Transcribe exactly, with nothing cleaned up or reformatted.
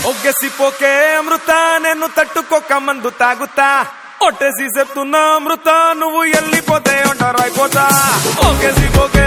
ఒగ్గసిపోకే అమృత నేను తట్టుకోక మందు తాగుతా ఒట్టేసి చెప్తున్నా అమృత నువ్వు వెళ్ళిపోతే ఉంటారైపోతా ఒగ్గసిపోకే